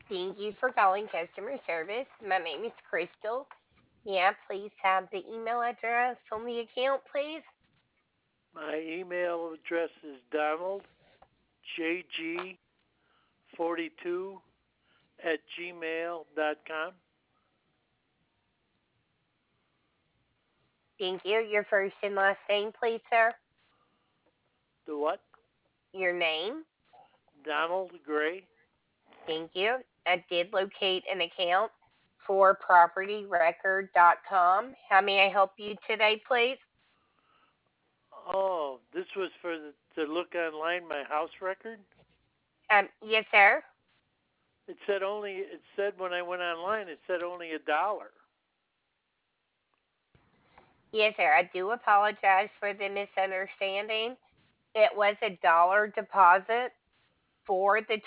Thank you for calling customer service. My name is Crystal. Yeah, please have the email address on the account, please. My email address is donaldjg42 at gmail.com. Thank you. Your first and last name, please, sir. The what? Your name. Donald Gray. Thank you. I did locate an account for propertyrecord.com. How may I help you today, please? Oh, this was for to look online my house record. Yes, sir. It said when I went online, it said only $1. Yes, sir. I do apologize for the misunderstanding. It was a dollar deposit for the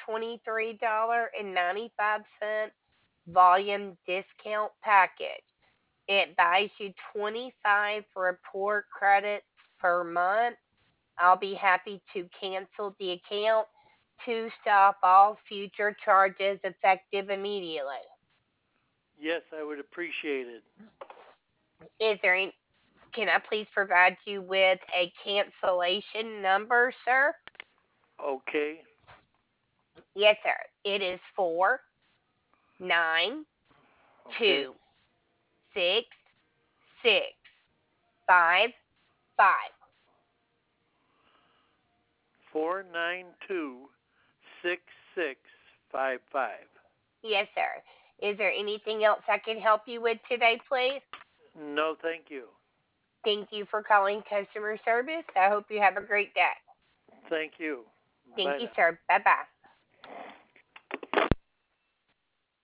$23.95 volume discount package. It buys you 25 report credits per month. I'll be happy to cancel the account to stop all future charges effective immediately. Yes, I would appreciate it. Is there any, can I please provide you with a cancellation number, sir? Okay. Yes, sir. It is 4 9 2 Okay. 6 6 5 5. 492-6655. Yes, sir. Is there anything else I can help you with today, please? No, thank you. Thank you for calling customer service. I hope you have a great day. Thank you. Thank Bye you, now. sir. Bye bye.